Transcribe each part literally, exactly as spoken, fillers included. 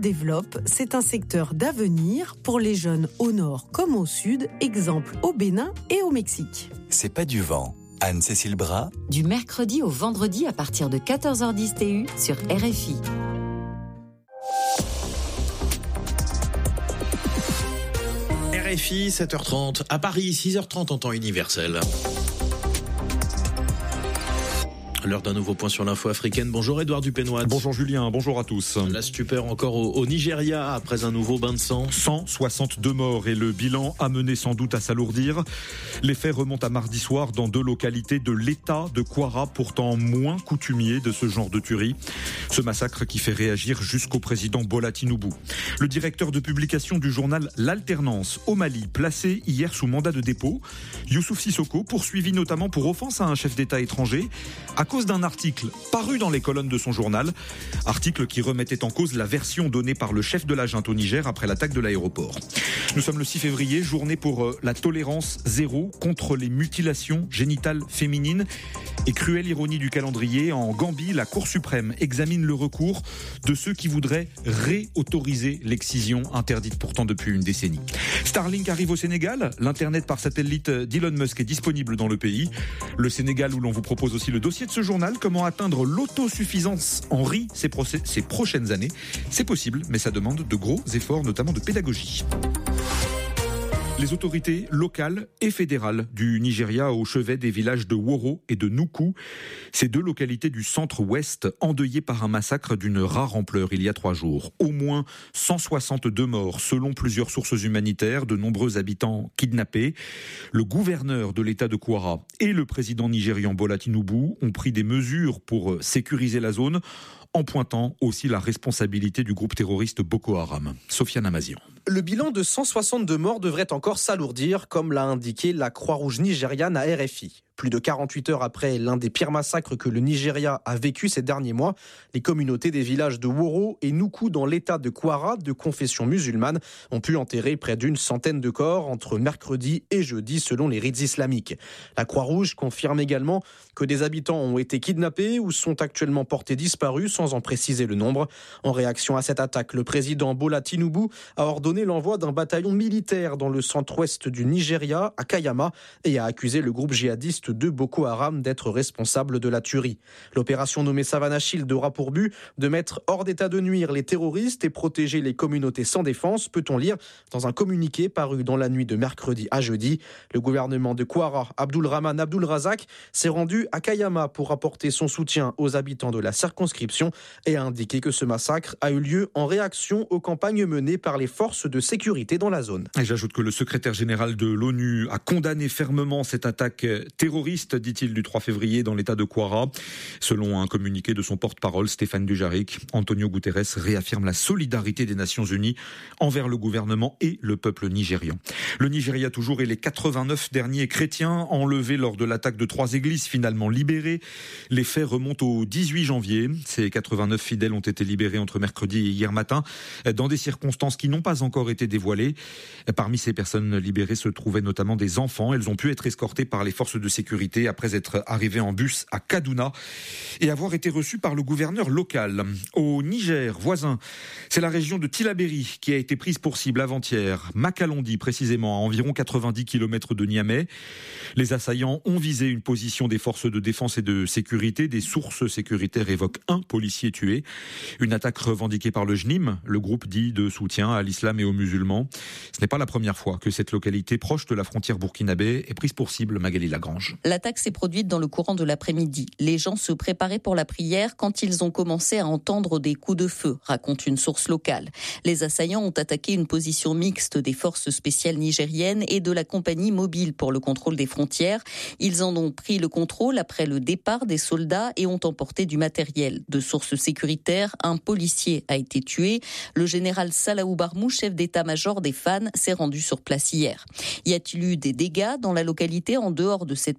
développe. C'est un secteur d'avenir pour les jeunes au nord comme au sud, exemple au Bénin et au Mexique. C'est pas du vent. Anne-Cécile Bras. Du mercredi au vendredi à partir de quatorze heures dix T U sur R F I. R F I, sept heures trente. À Paris, six heures trente en temps universel. L'heure d'un nouveau point sur l'info africaine. Bonjour Édouard Dupénois. Bonjour Julien, bonjour à tous. La stupeur encore au, au Nigeria après un nouveau bain de sang. cent soixante-deux morts et le bilan amené sans doute à s'alourdir. Les faits remontent à mardi soir dans deux localités de l'État de Kwara, pourtant moins coutumier de ce genre de tuerie. Ce massacre qui fait réagir jusqu'au président Bola Tinubu. Le directeur de publication du journal L'Alternance au Mali, placé hier sous mandat de dépôt, Youssouf Sissoko, poursuivi notamment pour offense à un chef d'État étranger, à cause d'un article paru dans les colonnes de son journal, article qui remettait en cause la version donnée par le chef de la junte au Niger après l'attaque de l'aéroport. Nous sommes le six février, journée pour euh, la tolérance zéro contre les mutilations génitales féminines. Et cruelle ironie du calendrier, en Gambie, la Cour suprême examine le recours de ceux qui voudraient réautoriser l'excision, interdite pourtant depuis une décennie. Starlink arrive au Sénégal, l'internet par satellite d'Elon Musk est disponible dans le pays. Le Sénégal où l'on vous propose aussi le dossier de ce journal, comment atteindre l'autosuffisance en riz ces, procès, ces prochaines années. C'est possible, mais ça demande de gros efforts, notamment de pédagogie. Les autorités locales et fédérales du Nigeria au chevet des villages de Woro et de Nuku, ces deux localités du centre-ouest endeuillées par un massacre d'une rare ampleur il y a trois jours. Au moins cent soixante-deux morts selon plusieurs sources humanitaires, de nombreux habitants kidnappés. Le gouverneur de l'État de Kwara et le président nigérian Bola Tinubu ont pris des mesures pour sécuriser la zone, en pointant aussi la responsabilité du groupe terroriste Boko Haram. Sofiane Amazian. Le bilan de cent soixante-deux morts devrait encore s'alourdir, comme l'a indiqué la Croix-Rouge nigériane à R F I. Plus de quarante-huit heures après l'un des pires massacres que le Nigeria a vécu ces derniers mois, les communautés des villages de Woro et Nuku dans l'état de Kwara, de confession musulmane, ont pu enterrer près d'une centaine de corps entre mercredi et jeudi selon les rites islamiques. La Croix-Rouge confirme également que des habitants ont été kidnappés ou sont actuellement portés disparus sans en préciser le nombre. En réaction à cette attaque, le président Bola Tinubu a ordonné l'envoi d'un bataillon militaire dans le centre-ouest du Nigeria, à Kayama, et a accusé le groupe djihadiste de Boko Haram d'être responsable de la tuerie. L'opération nommée Savannah Shield aura pour but de mettre hors d'état de nuire les terroristes et protéger les communautés sans défense, peut-on lire dans un communiqué paru dans la nuit de mercredi à jeudi. Le gouvernement de Kwara, Abdulrahman Abdulrazak, s'est rendu à Kayama pour apporter son soutien aux habitants de la circonscription et a indiqué que ce massacre a eu lieu en réaction aux campagnes menées par les forces de sécurité dans la zone. Et j'ajoute que le secrétaire général de l'ONU a condamné fermement cette attaque terroriste, dit-il, du trois février dans l'état de Kwara. Selon un communiqué de son porte-parole, Stéphane Dujarric, Antonio Guterres réaffirme la solidarité des Nations Unies envers le gouvernement et le peuple nigérian. Le Nigeria toujours et les quatre-vingt-neuf derniers chrétiens enlevés lors de l'attaque de trois églises finalement libérés. Les faits remontent au dix-huit janvier. Ces quatre-vingt-neuf fidèles ont été libérés entre mercredi et hier matin dans des circonstances qui n'ont pas encore été dévoilées. Parmi ces personnes libérées se trouvaient notamment des enfants. Elles ont pu être escortées par les forces de sécurité après être arrivées en bus à Kaduna et avoir été reçues par le gouverneur local. Au Niger voisin, c'est la région de Tillabéri qui a été prise pour cible avant-hier. Makalondi précisément, à environ quatre-vingt-dix kilomètres de Niamey. Les assaillants ont visé une position des forces de défense et de sécurité. Des sources sécuritaires évoquent un policier tué. Une attaque revendiquée par le J N I M, le groupe dit de soutien à l'islam et aux musulmans. Ce n'est pas la première fois que cette localité proche de la frontière burkinabé est prise pour cible. Magali Lagrange. L'attaque s'est produite dans le courant de l'après-midi. Les gens se préparaient pour la prière quand ils ont commencé à entendre des coups de feu, raconte une source locale. Les assaillants ont attaqué une position mixte des forces spéciales nigériennes et de la compagnie mobile pour le contrôle des frontières. Ils en ont pris le contrôle après le départ des soldats et ont emporté du matériel. De sources sécuritaires, un policier a été tué. Le général Salaou Barmou, chef d'état-major des F A N, s'est rendu sur place hier. Y a-t-il eu des dégâts dans la localité en dehors de cette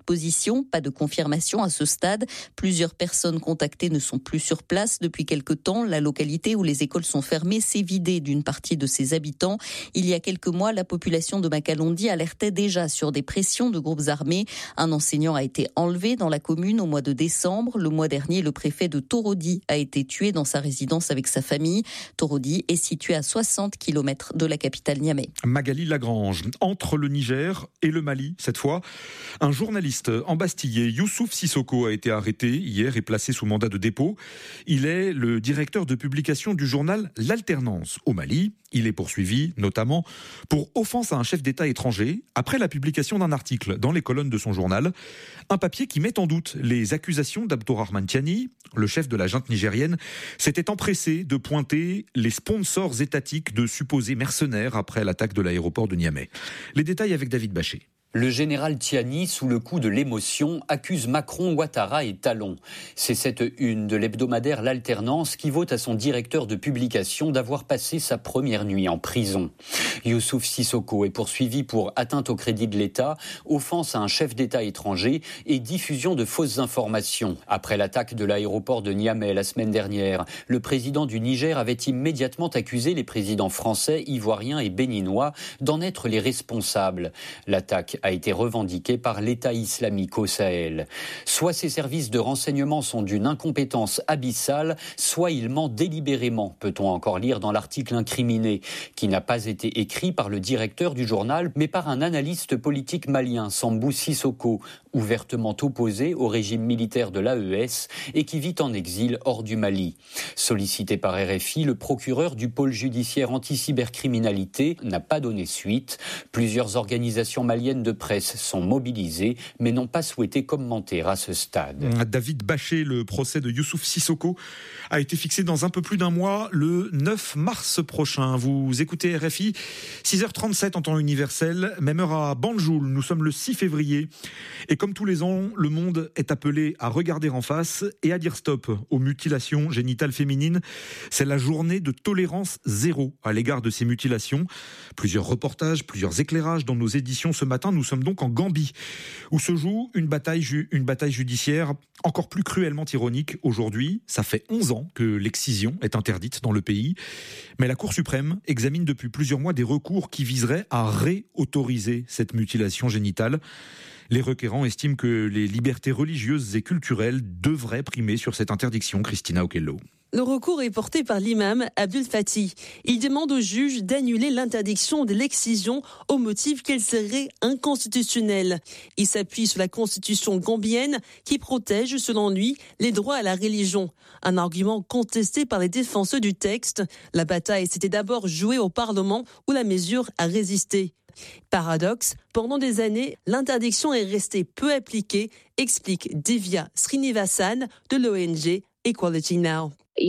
position. Pas de confirmation à ce stade. Plusieurs personnes contactées ne sont plus sur place depuis quelque temps. La localité où les écoles sont fermées s'est vidée d'une partie de ses habitants. Il y a quelques mois, la population de Makalondi alertait déjà sur des pressions de groupes armés. Un enseignant a été enlevé dans la commune au mois de décembre. Le mois dernier, le préfet de Torodi a été tué dans sa résidence avec sa famille. Torodi est situé à soixante kilomètres de la capitale Niamey. Magali Lagrange, entre le Niger et le Mali, cette fois, un journaliste embastillé, Youssouf Sissoko, a été arrêté hier et placé sous mandat de dépôt. Il est le directeur de publication du journal L'Alternance au Mali. Il est poursuivi notamment pour offense à un chef d'État étranger après la publication d'un article dans les colonnes de son journal. Un papier qui met en doute les accusations d'Abdourahmane Tiani. Le chef de la junte nigérienne s'était empressé de pointer les sponsors étatiques de supposés mercenaires après l'attaque de l'aéroport de Niamey. Les détails avec David Bachet. Le général Tiani, sous le coup de l'émotion, accuse Macron, Ouattara et Talon. C'est cette une de l'hebdomadaire L'Alternance qui vaut à son directeur de publication d'avoir passé sa première nuit en prison. Youssouf Sissoko est poursuivi pour atteinte au crédit de l'État, offense à un chef d'État étranger et diffusion de fausses informations. Après l'attaque de l'aéroport de Niamey la semaine dernière, le président du Niger avait immédiatement accusé les présidents français, ivoiriens et béninois d'en être les responsables. L'attaque a été revendiqué par l'État islamique au Sahel. Soit ces services de renseignement sont d'une incompétence abyssale, soit ils mentent délibérément, peut-on encore lire dans l'article incriminé, qui n'a pas été écrit par le directeur du journal, mais par un analyste politique malien, Sambou Sissoko, ouvertement opposé au régime militaire de l'A E S et qui vit en exil hors du Mali. Sollicité par R F I, le procureur du pôle judiciaire anti-cybercriminalité n'a pas donné suite. Plusieurs organisations maliennes de presse sont mobilisées, mais n'ont pas souhaité commenter à ce stade. David Bachet, le procès de Youssouf Sissoko a été fixé dans un peu plus d'un mois, le neuf mars prochain. Vous écoutez R F I, six heures trente-sept en temps universel, même heure à Banjoul. Nous sommes le six février. Et comme tous les ans, le monde est appelé à regarder en face et à dire stop aux mutilations génitales féminines. C'est la journée de tolérance zéro à l'égard de ces mutilations. Plusieurs reportages, plusieurs éclairages dans nos éditions ce matin. Nous sommes donc en Gambie, où se joue une bataille, ju- une bataille judiciaire encore plus cruellement ironique aujourd'hui. Ça fait onze ans que l'excision est interdite dans le pays. Mais la Cour suprême examine depuis plusieurs mois des recours qui viseraient à réautoriser cette mutilation génitale. Les requérants estiment que les libertés religieuses et culturelles devraient primer sur cette interdiction. Christina Okello. Le recours est porté par l'imam Abdul Fatih. Il demande au juge d'annuler l'interdiction de l'excision au motif qu'elle serait inconstitutionnelle. Il s'appuie sur la constitution gambienne qui protège, selon lui, les droits à la religion. Un argument contesté par les défenseurs du texte. La bataille s'était d'abord jouée au Parlement où la mesure a résisté. Paradoxe, pendant des années, l'interdiction est restée peu appliquée, explique Divya Srinivasan de l'O N G Equality Now.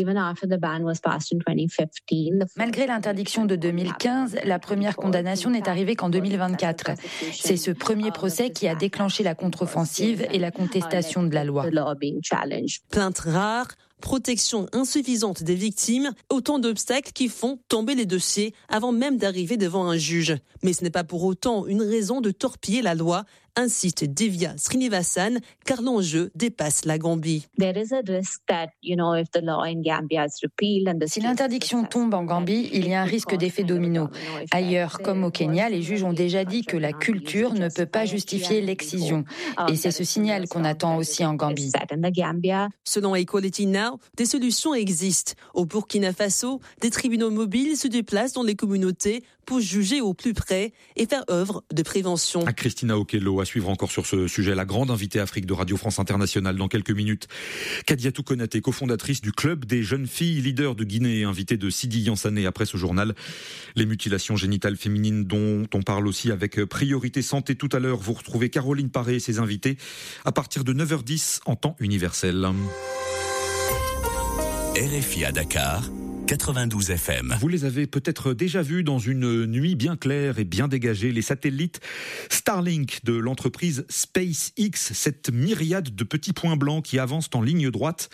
Malgré l'interdiction de deux mille quinze, la première condamnation n'est arrivée qu'en deux mille vingt-quatre. C'est ce premier procès qui a déclenché la contre-offensive et la contestation de la loi. Plaintes rares, protection insuffisante des victimes, autant d'obstacles qui font tomber les dossiers avant même d'arriver devant un juge. Mais ce n'est pas pour autant une raison de torpiller la loi, insiste Divya Srinivasan, car l'enjeu dépasse la Gambie. Si l'interdiction tombe en Gambie, il y a un risque d'effet domino. Ailleurs, comme au Kenya, les juges ont déjà dit que la culture ne peut pas justifier l'excision. Et c'est ce signal qu'on attend aussi en Gambie. Selon Equality Now, des solutions existent. Au Burkina Faso, des tribunaux mobiles se déplacent dans les communautés pour juger au plus près et faire œuvre de prévention. À Christina Okello, à suivre encore sur ce sujet, la grande invitée Afrique de Radio France Internationale dans quelques minutes. Kadiatou Konaté, cofondatrice du Club des jeunes filles leaders de Guinée, invitée de Sidi Yansané après ce journal. Les mutilations génitales féminines dont on parle aussi avec Priorité Santé tout à l'heure. Vous retrouvez Caroline Paré et ses invités à partir de neuf heures dix en temps universel. R F I à Dakar, quatre-vingt-douze F M. Vous les avez peut-être déjà vus dans une nuit bien claire et bien dégagée, les satellites Starlink de l'entreprise SpaceX, cette myriade de petits points blancs qui avancent en ligne droite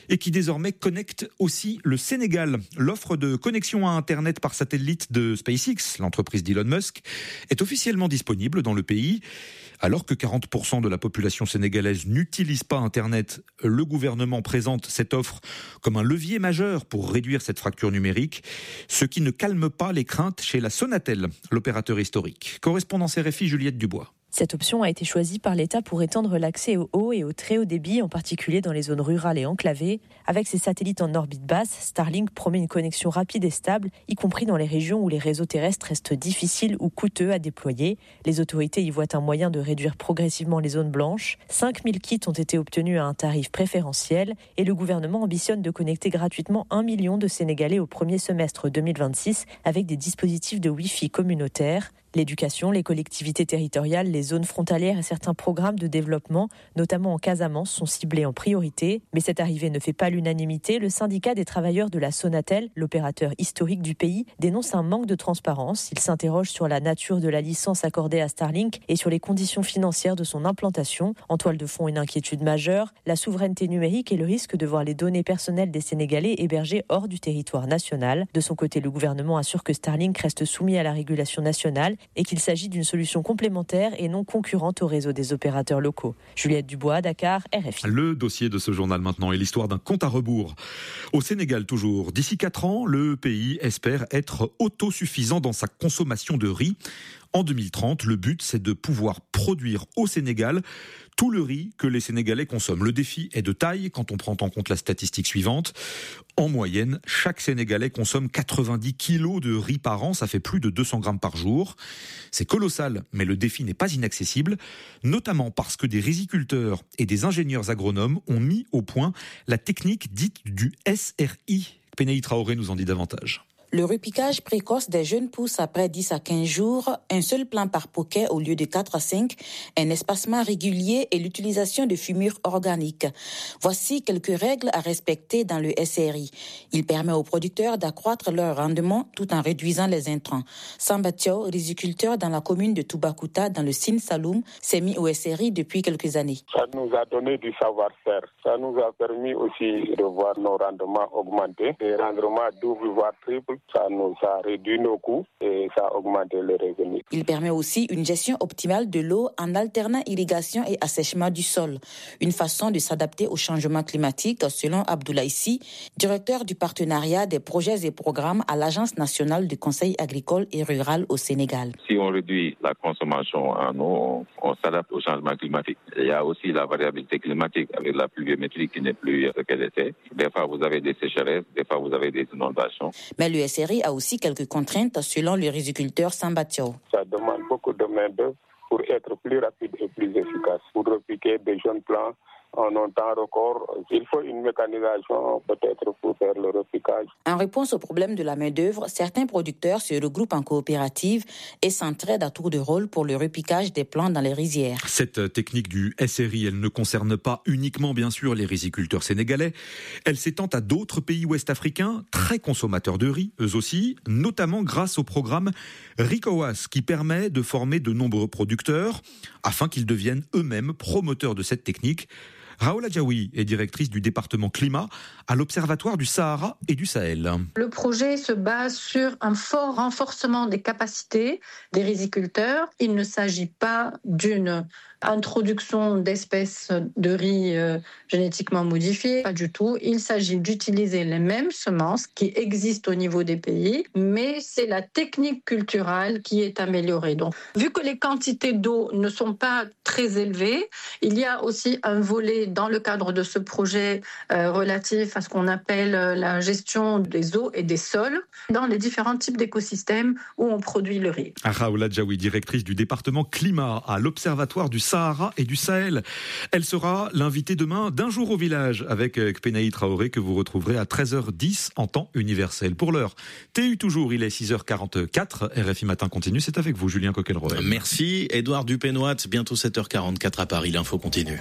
et qui désormais connecte aussi le Sénégal. L'offre de connexion à Internet par satellite de SpaceX, l'entreprise d'Elon Musk, est officiellement disponible dans le pays. Alors que quarante pour cent de la population sénégalaise n'utilise pas Internet, le gouvernement présente cette offre comme un levier majeur pour réduire cette fracture numérique, ce qui ne calme pas les craintes chez la Sonatel, l'opérateur historique. Correspondance R F I, Juliette Dubois. Cette option a été choisie par l'État pour étendre l'accès au haut et au très haut débit, en particulier dans les zones rurales et enclavées. Avec ses satellites en orbite basse, Starlink promet une connexion rapide et stable, y compris dans les régions où les réseaux terrestres restent difficiles ou coûteux à déployer. Les autorités y voient un moyen de réduire progressivement les zones blanches. cinq mille kits ont été obtenus à un tarif préférentiel et le gouvernement ambitionne de connecter gratuitement un million de Sénégalais au premier semestre deux mille vingt-six avec des dispositifs de Wi-Fi communautaires. L'éducation, les collectivités territoriales, les zones frontalières et certains programmes de développement, notamment en Casamance, sont ciblés en priorité. Mais cette arrivée ne fait pas l'unanimité. Le syndicat des travailleurs de la Sonatel, l'opérateur historique du pays, dénonce un manque de transparence. Il s'interroge sur la nature de la licence accordée à Starlink et sur les conditions financières de son implantation. En toile de fond, une inquiétude majeure, la souveraineté numérique et le risque de voir les données personnelles des Sénégalais hébergées hors du territoire national. De son côté, le gouvernement assure que Starlink reste soumis à la régulation nationale et qu'il s'agit d'une solution complémentaire et non concurrente au réseau des opérateurs locaux. Juliette Dubois, Dakar, R F I. Le dossier de ce journal maintenant est l'histoire d'un compte à rebours. Au Sénégal toujours, d'ici quatre ans, le pays espère être autosuffisant dans sa consommation de riz. En deux mille trente, le but, c'est de pouvoir produire au Sénégal tout le riz que les Sénégalais consomment. Le défi est de taille quand on prend en compte la statistique suivante. En moyenne, chaque Sénégalais consomme quatre-vingt-dix kilos de riz par an, ça fait plus de deux cents grammes par jour. C'est colossal, mais le défi n'est pas inaccessible, notamment parce que des riziculteurs et des ingénieurs agronomes ont mis au point la technique dite du S R I. Pénéi Traoré nous en dit davantage. Le repiquage précoce des jeunes pousses après dix à quinze jours, un seul plant par poquet au lieu de quatre à cinq, un espacement régulier et l'utilisation de fumures organiques. Voici quelques règles à respecter dans le S R I. Il permet aux producteurs d'accroître leur rendement tout en réduisant les intrants. Samba Thiaw, riziculteur dans la commune de Toubacouta, dans le Sine Saloum, s'est mis au S R I depuis quelques années. Ça nous a donné du savoir-faire. Ça nous a permis aussi de voir nos rendements augmenter. Des rendements double voire triple. Ça nous a réduit nos coûts et ça a augmenté les revenus. Il permet aussi une gestion optimale de l'eau en alternant irrigation et assèchement du sol. Une façon de s'adapter au changement climatique, selon Abdoulaye Sy, directeur du partenariat des projets et programmes à l'Agence nationale du conseil agricole et rural au Sénégal. Si on réduit la consommation en eau, on, on s'adapte au changement climatique. Il y a aussi la variabilité climatique avec la pluviométrie qui n'est plus ce qu'elle était. Des fois, vous avez des sécheresses, des fois, vous avez des inondations. Mais le S R I a aussi quelques contraintes selon le riziculteur Samba Thiaw. Ça demande beaucoup de main-d'œuvre pour être plus rapide et plus efficace. Pour repiquer des jeunes plants en un temps record, il faut une mécanisation peut-être pour faire le repiquage. En réponse au problème de la main-d'œuvre, certains producteurs se regroupent en coopérative et s'entraident à tour de rôle pour le repiquage des plants dans les rizières. Cette technique du S R I, elle ne concerne pas uniquement bien sûr les riziculteurs sénégalais. Elle s'étend à d'autres pays ouest-africains, très consommateurs de riz, eux aussi, notamment grâce au programme RICOAS qui permet de former de nombreux producteurs afin qu'ils deviennent eux-mêmes promoteurs de cette technique. Raoula Djaoui est directrice du département climat à l'Observatoire du Sahara et du Sahel. Le projet se base sur un fort renforcement des capacités des riziculteurs. Il ne s'agit pas d'une introduction d'espèces de riz euh, génétiquement modifiées, pas du tout. Il s'agit d'utiliser les mêmes semences qui existent au niveau des pays, mais c'est la technique culturelle qui est améliorée. Donc, vu que les quantités d'eau ne sont pas très élevées, il y a aussi un volet dans le cadre de ce projet euh, relatif à ce qu'on appelle euh, la gestion des eaux et des sols dans les différents types d'écosystèmes où on produit le riz. Raoula Djaoui, directrice du département climat à l'Observatoire du Sahara et du Sahel. Elle sera l'invitée demain d'Un jour au village avec Pénéi Traoré que vous retrouverez à treize heures dix en temps universel. Pour l'heure, T U toujours, il est six heures quarante-quatre. R F I Matin continue, c'est avec vous Julien Coquelroy. Merci Édouard Dupénoit, bientôt sept heures quarante-quatre à Paris, l'info continue.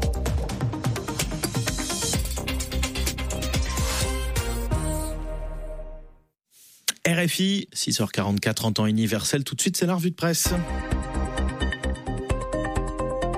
R F I, six heures quarante-quatre en temps universel. Tout de suite, c'est la revue de presse.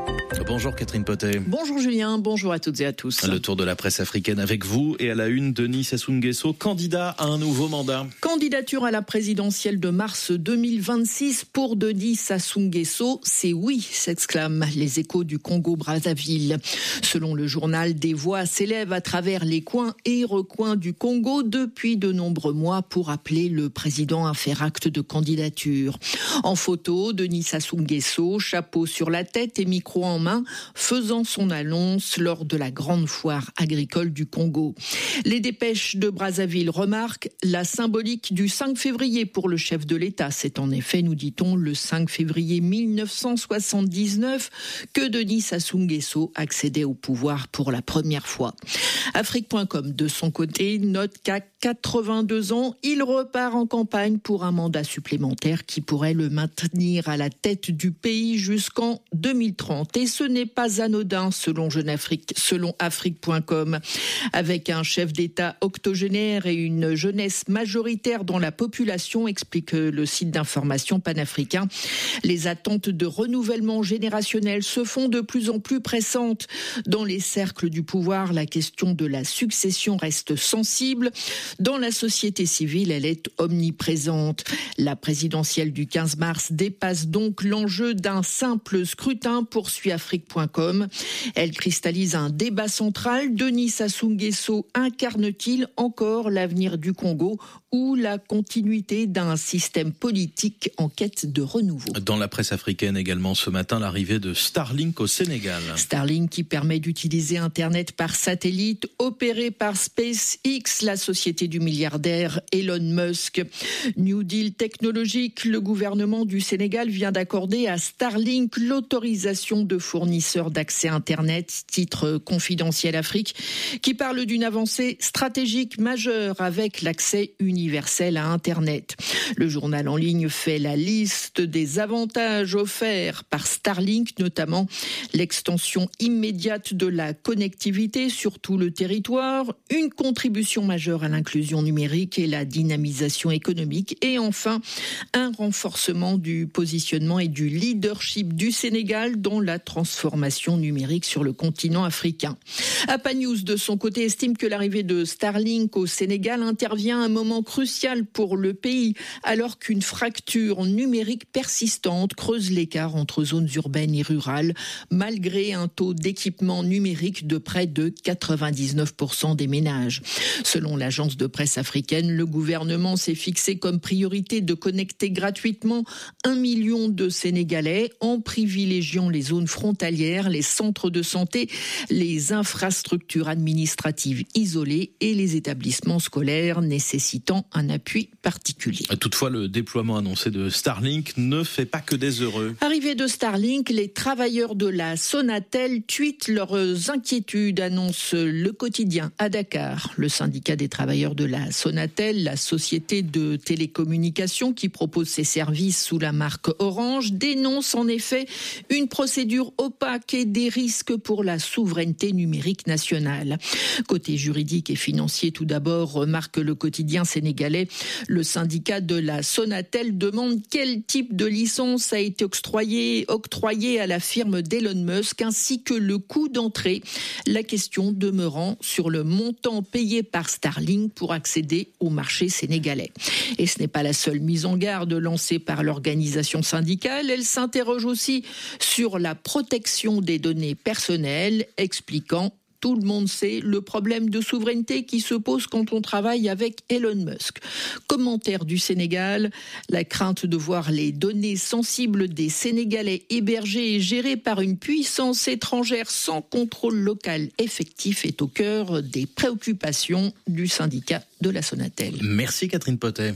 Bonjour Catherine Potet. Bonjour Julien, bonjour à toutes et à tous. Le tour de la presse africaine avec vous et à la une, Denis Sassou Nguesso, candidat à un nouveau mandat. Candidature à la présidentielle de mars deux mille vingt-six pour Denis Sassou Nguesso, c'est oui, s'exclament les échos du Congo-Brazzaville. Selon le journal, des voix s'élèvent à travers les coins et recoins du Congo depuis de nombreux mois pour appeler le président à faire acte de candidature. En photo, Denis Sassou Nguesso, chapeau sur la tête et micro en main, faisant son annonce lors de la grande foire agricole du Congo. Les dépêches de Brazzaville remarquent la symbolique du cinq février pour le chef de l'État. C'est en effet, nous dit-on, le cinq février mille neuf cent soixante-dix-neuf que Denis Sassou Nguesso accédait au pouvoir pour la première fois. Afrique point com, de son côté, note qu'à quatre-vingt-deux ans, il repart en campagne pour un mandat supplémentaire qui pourrait le maintenir à la tête du pays jusqu'en deux mille trente. Et ce n'est pas anodin, selon Jeune Afrique, selon Afrique point com. Avec un chef d'État octogénaire et une jeunesse majoritaire dans la population, explique le site d'information panafricain, les attentes de renouvellement générationnel se font de plus en plus pressantes. Dans les cercles du pouvoir, la question de la succession reste sensible. Dans la société civile, elle est omniprésente. La présidentielle du quinze mars dépasse donc l'enjeu d'un simple scrutin, poursuit Afrique point com. Elle cristallise un débat central. Denis Sassou Nguesso incarne-t-il encore l'avenir du Congo ou la continuité d'un système politique en quête de renouveau? Dans la presse africaine également ce matin, l'arrivée de Starlink au Sénégal. Starlink qui permet d'utiliser Internet par satellite, opéré par SpaceX, la société du milliardaire Elon Musk. New Deal technologique, le gouvernement du Sénégal vient d'accorder à Starlink l'autorisation de fournisseurs d'accès Internet, titre confidentiel Afrique, qui parle d'une avancée stratégique majeure avec l'accès universel à Internet. Le journal en ligne fait la liste des avantages offerts par Starlink, notamment l'extension immédiate de la connectivité sur tout le territoire, une contribution majeure à l'inclusion numérique et la dynamisation économique, et enfin un renforcement du positionnement et du leadership du Sénégal dans la transformation numérique sur le continent africain. APA News, de son côté, estime que l'arrivée de Starlink au Sénégal intervient à un moment crucial pour le pays, alors qu'une fracture numérique persistante creuse l'écart entre zones urbaines et rurales, malgré un taux d'équipement numérique de près de quatre-vingt-dix-neuf pour cent des ménages. Selon l'agence de presse africaine, le gouvernement s'est fixé comme priorité de connecter gratuitement un million de Sénégalais en privilégiant les zones frontalières, les centres de santé, les infrastructures administratives isolées et les établissements scolaires nécessitant un appui particulier. Toutefois, le déploiement annoncé de Starlink ne fait pas que des heureux. Arrivée de Starlink, les travailleurs de la Sonatel tweetent leurs inquiétudes, annonce le quotidien à Dakar. Le syndicat des travailleurs de la Sonatel, la société de télécommunications qui propose ses services sous la marque Orange, dénonce en effet une procédure opaque et des risques pour la souveraineté numérique nationale. Côté juridique et financier, tout d'abord, remarque le quotidien sénégalais, le syndicat de la Sonatel demande quel type de licence a été octroyé, octroyé à la firme d'Elon Musk ainsi que le coût d'entrée. La question demeurant sur le montant payé par Starlink pour accéder au marché sénégalais. Et ce n'est pas la seule mise en garde lancée par l'organisation syndicale. Elle s'interroge aussi sur la protection des données personnelles, expliquant: tout le monde sait le problème de souveraineté qui se pose quand on travaille avec Elon Musk. Commentaire du Sénégal, la crainte de voir les données sensibles des Sénégalais hébergées et gérées par une puissance étrangère sans contrôle local effectif est au cœur des préoccupations du syndicat de la Sonatel. Merci Catherine Potet.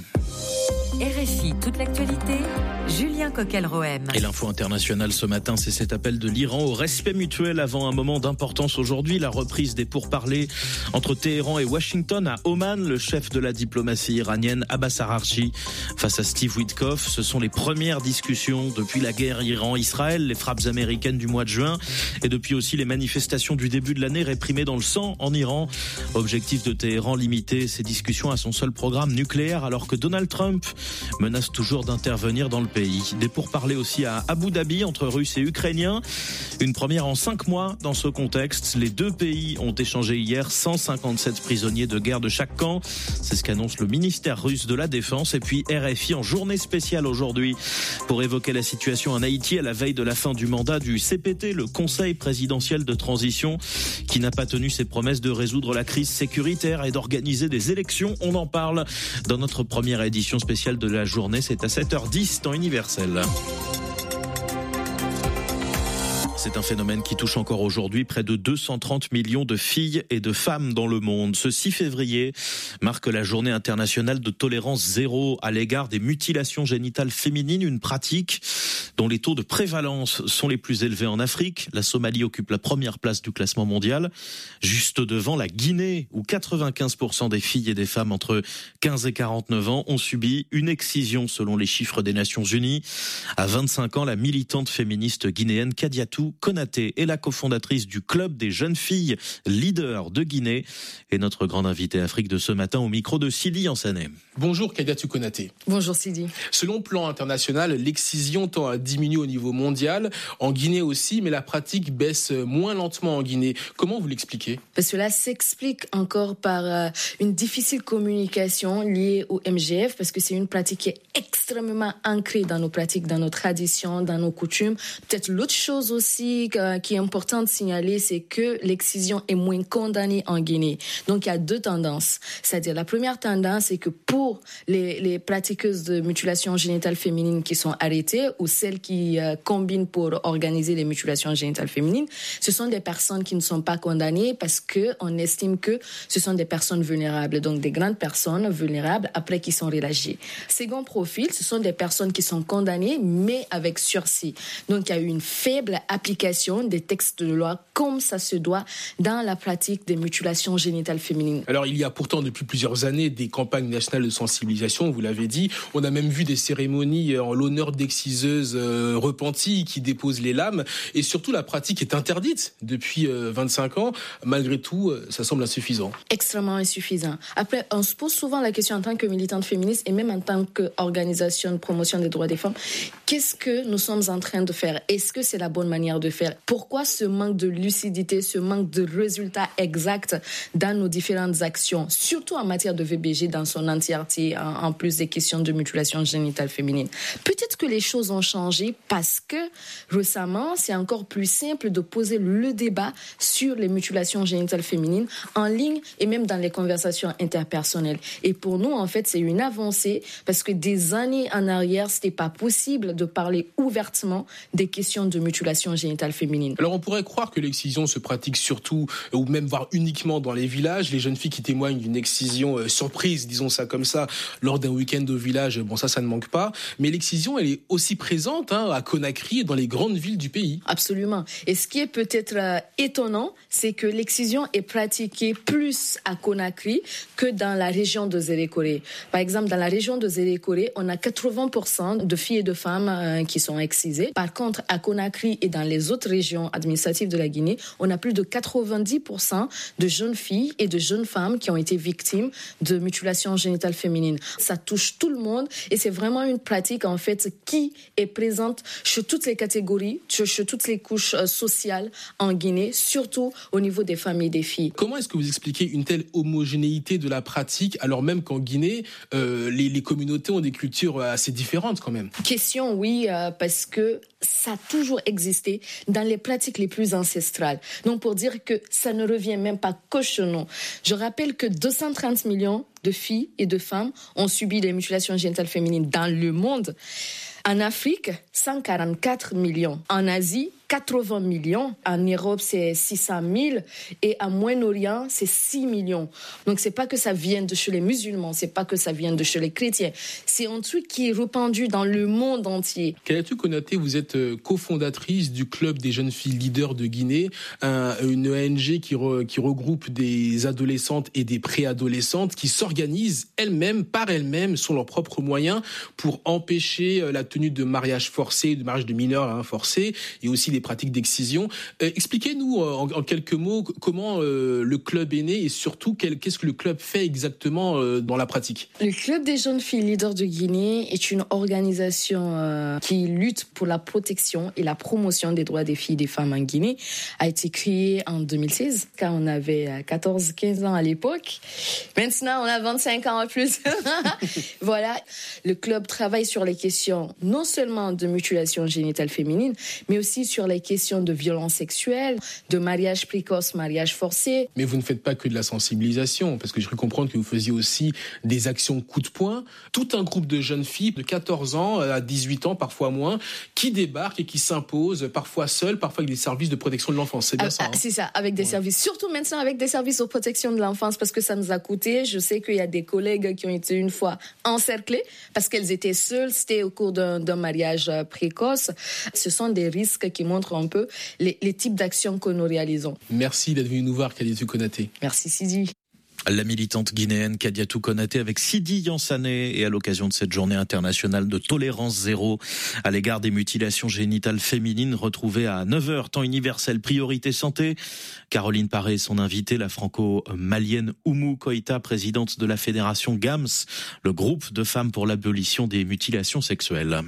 R F I, toute l'actualité, Julien Coquel-Rohem. Et l'info internationale ce matin, c'est cet appel de l'Iran au respect mutuel avant un moment d'importance aujourd'hui, la reprise des pourparlers entre Téhéran et Washington à Oman. Le chef de la diplomatie iranienne, Abbas Araghchi, face à Steve Witkoff. Ce sont les premières discussions depuis la guerre Iran-Israël, les frappes américaines du mois de juin et depuis aussi les manifestations du début de l'année réprimées dans le sang en Iran. Objectif de Téhéran, limiter ces discussions à son seul programme nucléaire alors que Donald Trump menacent toujours d'intervenir dans le pays. Des pourparlers aussi à Abu Dhabi entre Russes et Ukrainiens. Une première en cinq mois dans ce contexte. Les deux pays ont échangé hier cent cinquante-sept prisonniers de guerre de chaque camp. C'est ce qu'annonce le ministère russe de la Défense. Et puis R F I en journée spéciale aujourd'hui pour évoquer la situation en Haïti à la veille de la fin du mandat du C P T, le Conseil présidentiel de transition, qui n'a pas tenu ses promesses de résoudre la crise sécuritaire et d'organiser des élections. On en parle dans notre première édition spéciale de la journée. C'est à sept heures dix, temps universel. C'est un phénomène qui touche encore aujourd'hui près de deux cent trente millions de filles et de femmes dans le monde. Ce six février marque la journée internationale de tolérance zéro à l'égard des mutilations génitales féminines, une pratique dont les taux de prévalence sont les plus élevés en Afrique. La Somalie occupe la première place du classement mondial, juste devant la Guinée, où quatre-vingt-quinze pour cent des filles et des femmes entre quinze et quarante-neuf ans ont subi une excision selon les chiffres des Nations Unies. À vingt-cinq ans, la militante féministe guinéenne Kadiatou Konaté est la cofondatrice du Club des jeunes filles leaders de Guinée et notre grande invitée Afrique de ce matin au micro de Sidi Ansané. Bonjour Kadiatou Konaté. Bonjour Sidi. Selon le plan international, l'excision tend à diminuer au niveau mondial, en Guinée aussi, mais la pratique baisse moins lentement en Guinée. Comment vous l'expliquez ? Cela s'explique encore par une difficile communication liée au M G F, parce que c'est une pratique qui est extrêmement ancrée dans nos pratiques, dans nos traditions, dans nos coutumes. Peut-être l'autre chose aussi qui est important de signaler, c'est que l'excision est moins condamnée en Guinée. Donc, il y a deux tendances. C'est-à-dire, la première tendance, c'est que pour les, les pratiqueuses de mutilation génitale féminine qui sont arrêtées ou celles qui euh, combinent pour organiser les mutilations génitales féminines, ce sont des personnes qui ne sont pas condamnées parce qu'on estime que ce sont des personnes vulnérables. Donc, des grandes personnes vulnérables après qui sont relâchées. Second profil, ce sont des personnes qui sont condamnées mais avec sursis. Donc, il y a eu une faible application des textes de loi comme ça se doit dans la pratique des mutilations génitales féminines. Alors il y a pourtant depuis plusieurs années des campagnes nationales de sensibilisation, vous l'avez dit. On a même vu des cérémonies en l'honneur d'exciseuses euh, repenties qui déposent les lames. Et surtout la pratique est interdite depuis euh, vingt-cinq ans. Malgré tout, euh, ça semble insuffisant. Extrêmement insuffisant. Après, on se pose souvent la question en tant que militante féministe et même en tant qu'organisation de promotion des droits des femmes, qu'est-ce que nous sommes en train de faire ? Est-ce que c'est la bonne manière de faire ? Pourquoi ce manque de lucidité, ce manque de résultats exacts dans nos différentes actions, surtout en matière de V B G dans son entièreté, en, en plus des questions de mutilation génitale féminine. Peut-être que les choses ont changé parce que récemment, c'est encore plus simple de poser le débat sur les mutilations génitales féminines en ligne et même dans les conversations interpersonnelles. Et pour nous, en fait, c'est une avancée parce que des années en arrière, c'était pas possible de parler ouvertement des questions de mutilation génitale féminine. Alors on pourrait croire que l'excision se pratique surtout, ou même voire uniquement dans les villages. Les jeunes filles qui témoignent d'une excision euh, surprise, disons ça comme ça, lors d'un week-end au village, bon ça, ça ne manque pas. Mais l'excision, elle est aussi présente hein, à Conakry et dans les grandes villes du pays. Absolument. Et ce qui est peut-être euh, étonnant, c'est que l'excision est pratiquée plus à Conakry que dans la région de Zérékoré. Par exemple, dans la région de Zérékoré, on a quatre-vingts pour cent de filles et de femmes euh, qui sont excisées. Par contre, à Conakry et dans les autres régions administratives de la Guinée, on a plus de quatre-vingt-dix pour cent de jeunes filles et de jeunes femmes qui ont été victimes de mutilations génitales féminines. Ça touche tout le monde et c'est vraiment une pratique en fait qui est présente chez toutes les catégories, chez toutes les couches sociales en Guinée, surtout au niveau des femmes et des filles. Comment est-ce que vous expliquez une telle homogénéité de la pratique alors même qu'en Guinée, euh, les, les communautés ont des cultures assez différentes quand même ? Question oui, euh, parce que ça a toujours existé dans les pratiques les plus ancestrales. Donc pour dire que ça ne revient même pas que chez nous. Je rappelle que deux cent trente millions de filles et de femmes ont subi des mutilations génitales féminines dans le monde. En Afrique, cent quarante-quatre millions. En Asie, quatre-vingts millions. En Europe, c'est six cent mille. Et en Moyen-Orient, c'est six millions. Donc, c'est pas que ça vient de chez les musulmans, c'est pas que ça vient de chez les chrétiens. C'est un truc qui est répandu dans le monde entier. Kadiatou Konaté, vous êtes cofondatrice du Club des jeunes filles leaders de Guinée, un, une O N G qui, re, qui regroupe des adolescentes et des préadolescentes qui s'organisent elles-mêmes, par elles-mêmes, sur leurs propres moyens pour empêcher la tenue de mariages forcés, de mariages de mineurs hein, forcés, et aussi des des pratiques d'excision. Euh, expliquez-nous euh, en, en quelques mots comment euh, le club est né et surtout quel, qu'est-ce que le club fait exactement euh, dans la pratique. Le Club des jeunes filles leaders de Guinée est une organisation euh, qui lutte pour la protection et la promotion des droits des filles et des femmes en Guinée. A été créée en deux mille seize, quand on avait quatorze quinze ans à l'époque. Maintenant, on a vingt-cinq ans en plus. Voilà. Le club travaille sur les questions non seulement de mutilation génitale féminine, mais aussi sur les questions de violence sexuelle, de mariage précoce, mariage forcé. Mais vous ne faites pas que de la sensibilisation, parce que j'ai cru comprendre que vous faisiez aussi des actions coup de poing. Tout un groupe de jeunes filles de quatorze ans à dix-huit ans, parfois moins, qui débarquent et qui s'imposent, parfois seules, parfois avec des services de protection de l'enfance. C'est bien ah, ça. Hein. C'est ça, avec des ouais. services, surtout maintenant avec des services de protection de l'enfance, parce que ça nous a coûté. Je sais qu'il y a des collègues qui ont été une fois encerclées parce qu'elles étaient seules, c'était au cours d'un, d'un mariage précoce. Ce sont des risques qui montrent un peu les, les types d'actions que nous réalisons. Merci d'être venu nous voir, Kadiatou Konaté. Merci Sidi. La militante guinéenne Kadiatou Konaté avec Sidi Yansané et à l'occasion de cette journée internationale de tolérance zéro à l'égard des mutilations génitales féminines retrouvées à neuf heures, temps universel, priorité santé. Caroline Paré, son invitée, la franco-malienne Oumou Koïta, présidente de la fédération GAMS, le groupe de femmes pour l'abolition des mutilations sexuelles.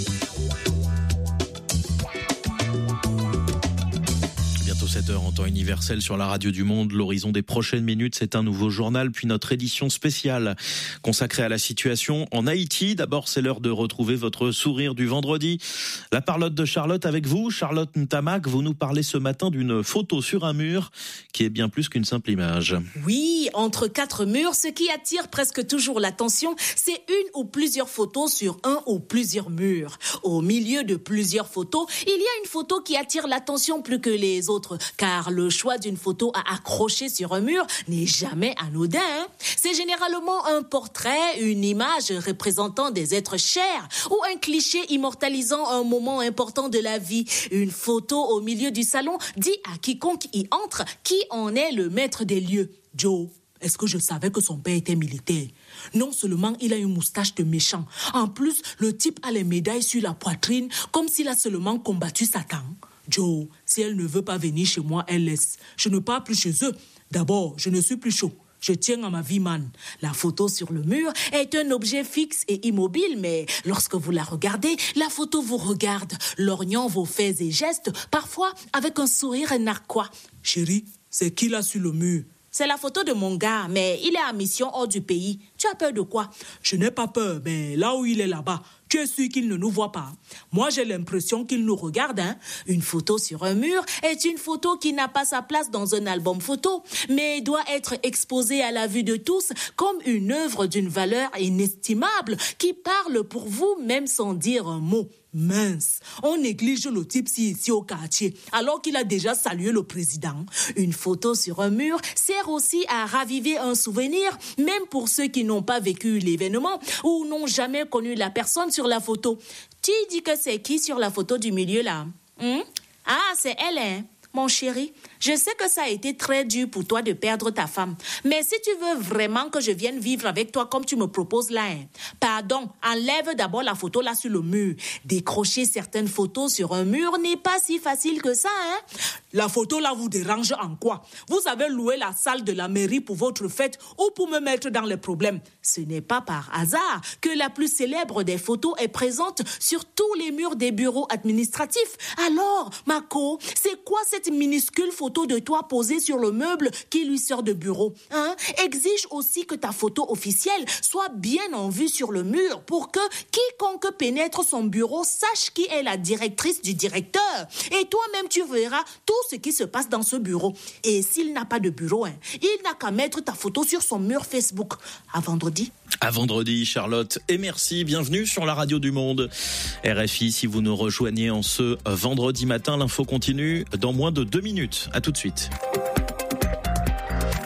sept heures en temps universel sur la radio du Monde. L'horizon des prochaines minutes, c'est un nouveau journal, puis notre édition spéciale consacrée à la situation en Haïti. D'abord, c'est l'heure de retrouver votre sourire du vendredi. La parlotte de Charlotte avec vous. Charlotte Ntamak, vous nous parlez ce matin d'une photo sur un mur qui est bien plus qu'une simple image. Oui, entre quatre murs, ce qui attire presque toujours l'attention, c'est une ou plusieurs photos sur un ou plusieurs murs. Au milieu de plusieurs photos, il y a une photo qui attire l'attention plus que les autres. Car le choix d'une photo à accrocher sur un mur n'est jamais anodin. Hein. C'est généralement un portrait, une image représentant des êtres chers ou un cliché immortalisant un moment important de la vie. Une photo au milieu du salon dit à quiconque y entre qui en est le maître des lieux. Joe, est-ce que je savais que son père était militaire? Non seulement il a une moustache de méchant, en plus le type a les médailles sur la poitrine comme s'il a seulement combattu Satan. Joe, si elle ne veut pas venir chez moi, elle laisse. Je ne pars plus chez eux. D'abord, je ne suis plus chaud. Je tiens à ma vie, man. La photo sur le mur est un objet fixe et immobile, mais lorsque vous la regardez, la photo vous regarde, lorgnant vos faits et gestes, parfois avec un sourire narquois. Chérie, c'est qui là sur le mur? C'est la photo de mon gars, mais il est en mission hors du pays. Tu as peur de quoi? Je n'ai pas peur, mais là où il est là-bas, tu es sûr qu'il ne nous voit pas? Moi, j'ai l'impression qu'il nous regarde. Hein? Une photo sur un mur est une photo qui n'a pas sa place dans un album photo, mais doit être exposée à la vue de tous comme une œuvre d'une valeur inestimable qui parle pour vous même sans dire un mot. Mince, on néglige le type si ici au quartier, alors qu'il a déjà salué le président. Une photo sur un mur sert aussi à raviver un souvenir, même pour ceux qui n'ont pas vécu l'événement ou n'ont jamais connu la personne sur la photo. Tu dis que c'est qui sur la photo du milieu là? Hum? Ah, c'est elle, hein? Mon chéri, je sais que ça a été très dur pour toi de perdre ta femme. Mais si tu veux vraiment que je vienne vivre avec toi comme tu me proposes là, hein, pardon, enlève d'abord la photo là sur le mur. Décrocher certaines photos sur un mur n'est pas si facile que ça, hein. La photo là vous dérange en quoi? Vous avez loué la salle de la mairie pour votre fête ou pour me mettre dans les problèmes? Ce n'est pas par hasard que la plus célèbre des photos est présente sur tous les murs des bureaux administratifs. Alors, Mako, c'est quoi cette minuscule photo de toi posée sur le meuble qui lui sert de bureau, hein? Exige aussi que ta photo officielle soit bien en vue sur le mur pour que quiconque pénètre son bureau sache qui est la directrice du directeur. Et toi-même, tu verras tout ce qui se passe dans ce bureau. Et s'il n'a pas de bureau, hein, il n'a qu'à mettre ta photo sur son mur Facebook. À vendredi. À vendredi, Charlotte. Et merci. Bienvenue sur la radio du Monde. R F I, si vous nous rejoignez en ce vendredi matin, l'info continue dans moins de deux minutes. À tout de suite.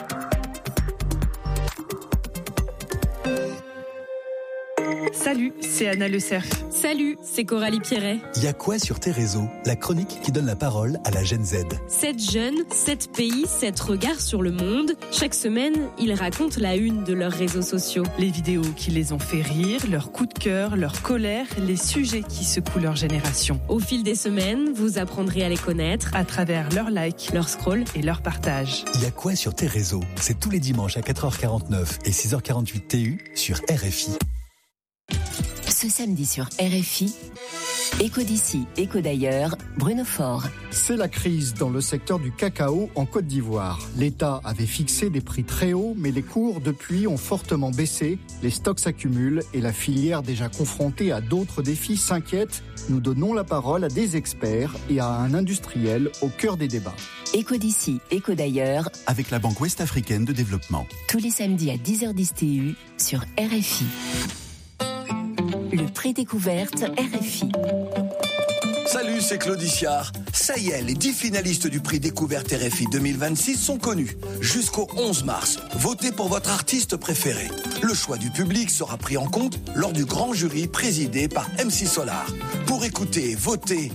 Salut, c'est Anna Le Cerf. Salut, c'est Coralie Pierret. Il y a quoi sur tes réseaux? La chronique qui donne la parole à la Gen Z. sept jeunes, sept pays, sept regards sur le monde. Chaque semaine, ils racontent la une de leurs réseaux sociaux. Les vidéos qui les ont fait rire, leurs coups de cœur, leur colère, les sujets qui secouent leur génération. Au fil des semaines, vous apprendrez à les connaître à travers leurs likes, leurs scrolls et leurs partages. Il y a quoi sur tes réseaux? C'est tous les dimanches à quatre heures quarante-neuf et six heures quarante-huit T U sur R F I. Ce samedi sur R F I, Écho d'ici, écho d'ailleurs, Bruno Faure. C'est la crise dans le secteur du cacao en Côte d'Ivoire. L'État avait fixé des prix très hauts, mais les cours depuis ont fortement baissé. Les stocks s'accumulent et la filière déjà confrontée à d'autres défis s'inquiète. Nous donnons la parole à des experts et à un industriel au cœur des débats. Écho d'ici, écho d'ailleurs, avec la Banque Ouest-Africaine de Développement. Tous les samedis à dix heures dix T U sur R F I. Le prix découverte R F I. Salut, c'est Claude Ichard. Ça y est, les dix finalistes du prix découverte R F I deux mille vingt-six sont connus. Jusqu'au onze mars, votez pour votre artiste préféré. Le choix du public sera pris en compte lors du grand jury présidé par M C Solar. Pour écouter et voter